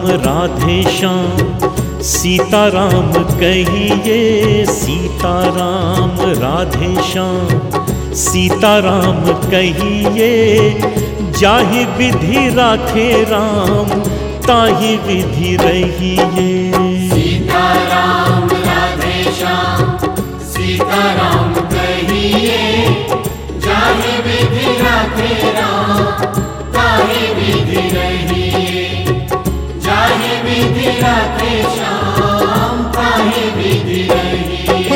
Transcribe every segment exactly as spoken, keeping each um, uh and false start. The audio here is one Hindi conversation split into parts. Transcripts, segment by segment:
राधे श्याम सीताराम कहिए, सीताराम राधे श्याम सीताराम कहिए। जाहि विधि राखे राम ताहि विधि रहिए। सीताराम राधे श्याम सीताराम कहिए, जाहि विधि राखे राम ताहि विधि रहिए। जाहि विधि राखे श्याम ताहि विधि रहिए।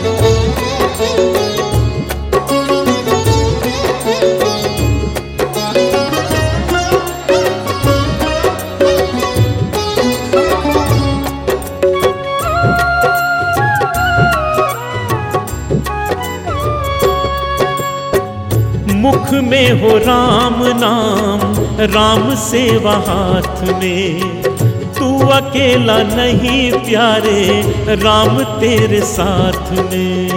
मुख में हो राम नाम, राम सेवा हाथ में। तू अकेला नहीं प्यारे, राम तेरे साथ में।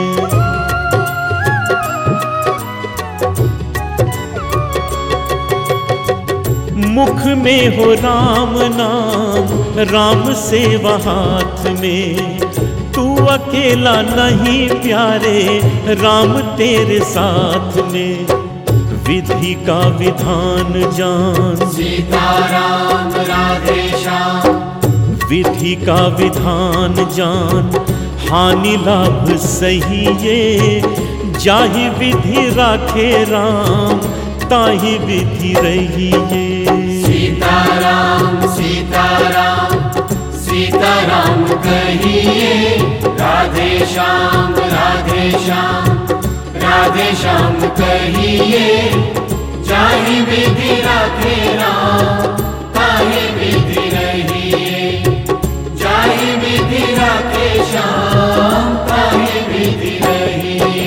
मुख में हो राम नाम, राम सेवा हाथ में। तू अकेला नहीं प्यारे, राम तेरे साथ में। विधि का विधान जान, सीताराम राधे श्याम विधि का विधान जान। हानि लाभ सहिए, जाहि विधि राखे राम ताहि विधि रहिए। सीताराम सीताराम सीताराम कहिए, राधे श्याम राधे श्याम राधे श्याम कहिए। जाहि विधि राखे राम ताहि विधि रहिए। जाहि विधि राखे श्याम ताहि विधि रहिए।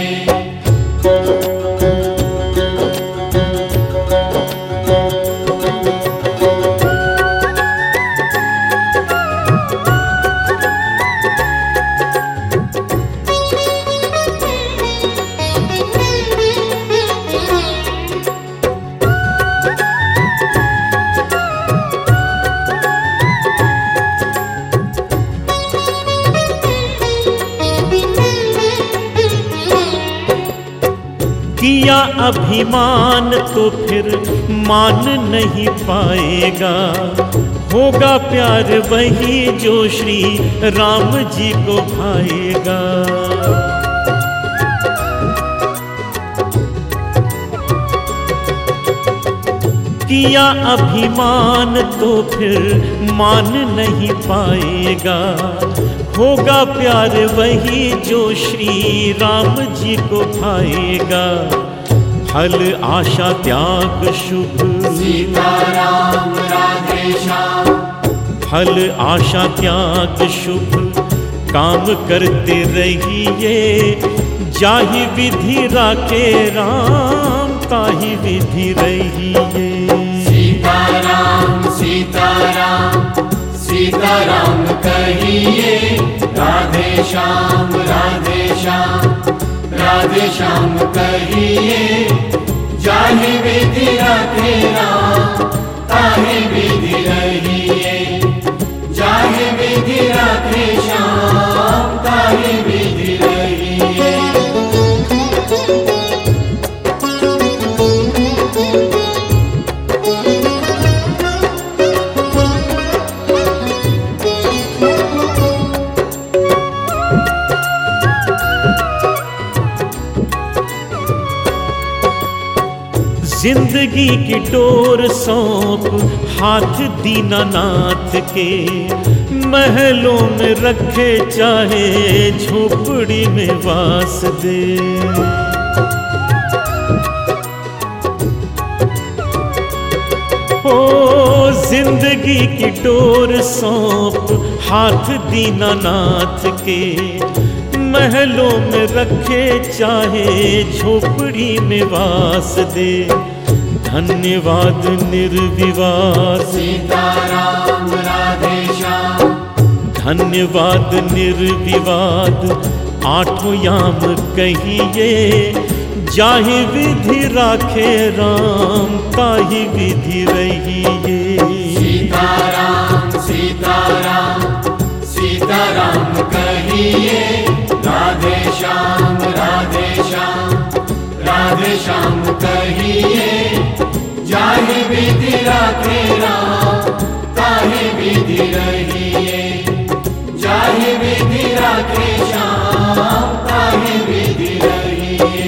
किया अभिमान तो फिर मान नहीं पाएगा। होगा प्यार वही जो श्री राम जी को भाएगा। किया अभिमान तो फिर मान नहीं पाएगा। होगा प्यार वही जो श्री राम जी को भाएगा। फल आशा त्याग शुभ, सीताराम राधे श्याम फल आशा त्याग शुभ। काम करते रहिए, जाहि विधि राखे राम ताहि विधि रहिए। सीताराम सीताराम सीताराम कहिए, राधे श्याम राधे श्याम राधे श्याम कहिए। जाहि विधि राखे राम ताहि विधि रहिए। जाहि विधि राखे श्याम ताहि विधि रहिए। जिंदगी की डोर सौंप हाथ दीनानाथ के। महलों में रखे चाहे झोपड़ी में वास दे। ओ जिंदगी की डोर सौंप हाथ दीनानाथ के। महलों में रखे चाहे झोपड़ी में वास दे। धन्यवाद निर्विवाद, सीताराम राधे श्याम धन्यवाद निर्विवाद। आठों याम कहिए, जाहि विधि राखे राम ताहि विधि रहिए। सीताराम सीताराम सीताराम कहिए, राधे श्याम राधे श्याम राधे श्याम कहिए। जाहि विधि राखे राम ताहि विधि रहिए, जाहि विधि राखे श्याम ताहि विधि रहिए।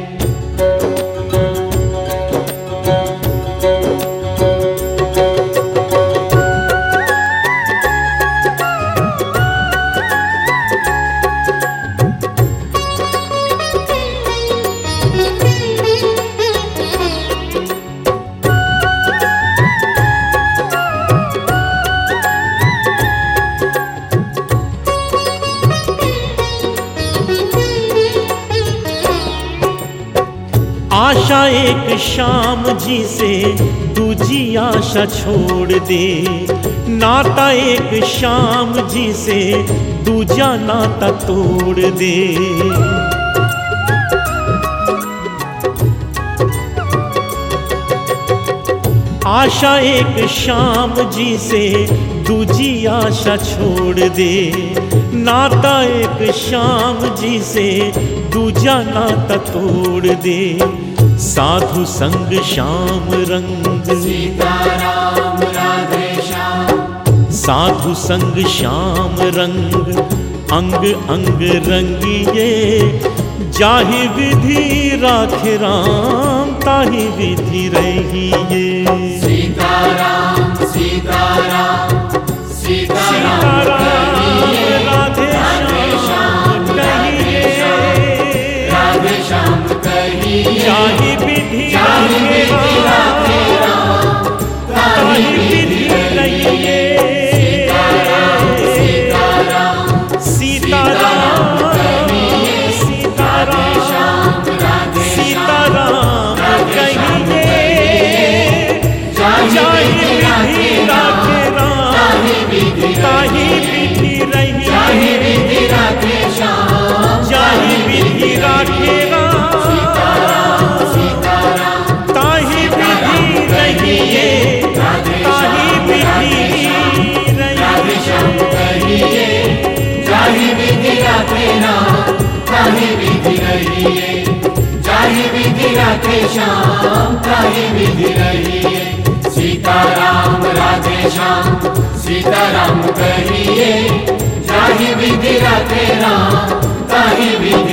आशा एक श्याम जी से दूजी आशा छोड़ दे, नाता एक श्याम जी से दूजा नाता तोड़ दे। आशा एक श्याम जी से दूजी आशा छोड़ दे, नाता एक श्याम जी से दूजा नाता तोड़ दे। साधु संग श्याम रंग, सीताराम राधे श्याम साधु संग श्याम रंग, अंग अंग रंगिए। जाहि विधि राखे राम ताहि विधि रहिए। सीताराम सीताराम सीताराम कहिए, राधे श्याम कहिए, राधे श्याम कहिए। जाहि विधि राखे राम ताहि विधि रहिए। सीताराम सीताराम सीताराम सीताराम कहिए, जाहि विधि राखे राम ताहि विधि रहिए। जाहि विधि राखे श्याम जाहि विधि राखे राम ताहि विधि रहिए, ताहि विधि राधे श्याम कहिए। जाहि विधि राखे राम ताहि विधि रहिए, जाहि विधि राखे श्याम ताहि विधि रहिए। सीताराम राधे श्याम सीताराम कहिए, जाहि विधि राखे राम ताहि विधि